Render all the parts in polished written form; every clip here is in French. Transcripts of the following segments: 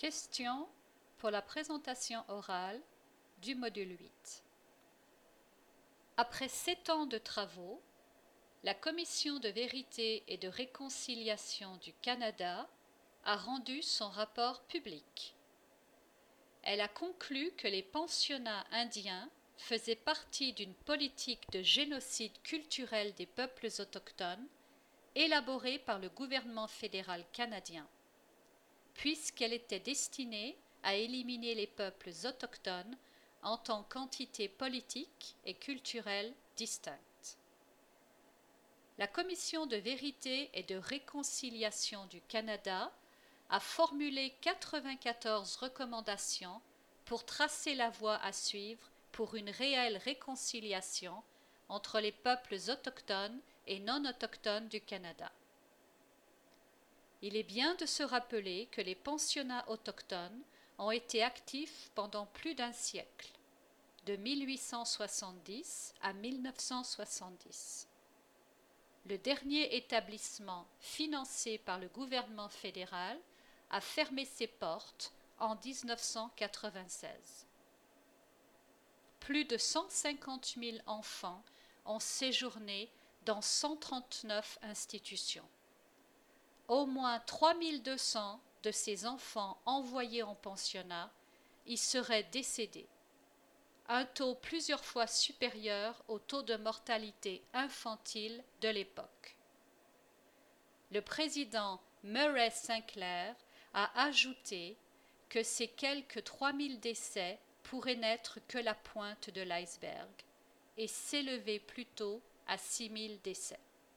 Question pour la présentation orale du module 8. Après 7 ans de travaux, la Commission de vérité et de réconciliation du Canada a rendu son rapport public. Elle a conclu que les pensionnats indiens faisaient partie d'une politique de génocide culturel des peuples autochtones élaborée par le gouvernement fédéral canadien, puisqu'elle était destinée à éliminer les peuples autochtones en tant qu'entités politiques et culturelles distinctes. La Commission de vérité et de réconciliation du Canada a formulé 94 recommandations pour tracer la voie à suivre pour une réelle réconciliation entre les peuples autochtones et non autochtones du Canada. Il est bien de se rappeler que les pensionnats autochtones ont été actifs pendant plus d'un siècle, de 1870 à 1970. Le dernier établissement financé par le gouvernement fédéral a fermé ses portes en 1996. Plus de 150 000 enfants ont séjourné dans 139 institutions. Au moins 3 200 de ces enfants envoyés en pensionnat y seraient décédés, un taux plusieurs fois supérieur au taux de mortalité infantile de l'époque. Le président Murray Sinclair a ajouté que ces quelques 3 000 décès pourraient n'être que la pointe de l'iceberg et s'élever plutôt à 6 000 décès.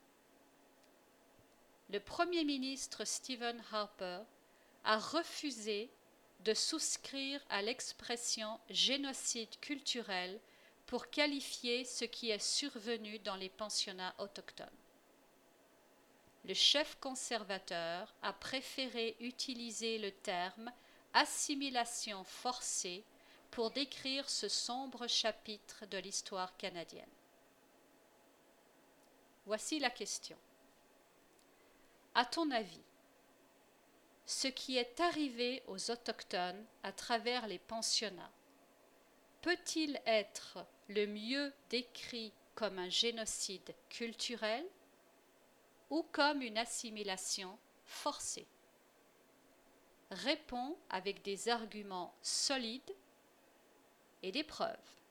Le Premier ministre Stephen Harper a refusé de souscrire à l'expression génocide culturel pour qualifier ce qui est survenu dans les pensionnats autochtones. Le chef conservateur a préféré utiliser le terme assimilation forcée pour décrire ce sombre chapitre de l'histoire canadienne. Voici la question. À ton avis, ce qui est arrivé aux Autochtones à travers les pensionnats peut-il être le mieux décrit comme un génocide culturel ou comme une assimilation forcée? Réponds avec des arguments solides et des preuves.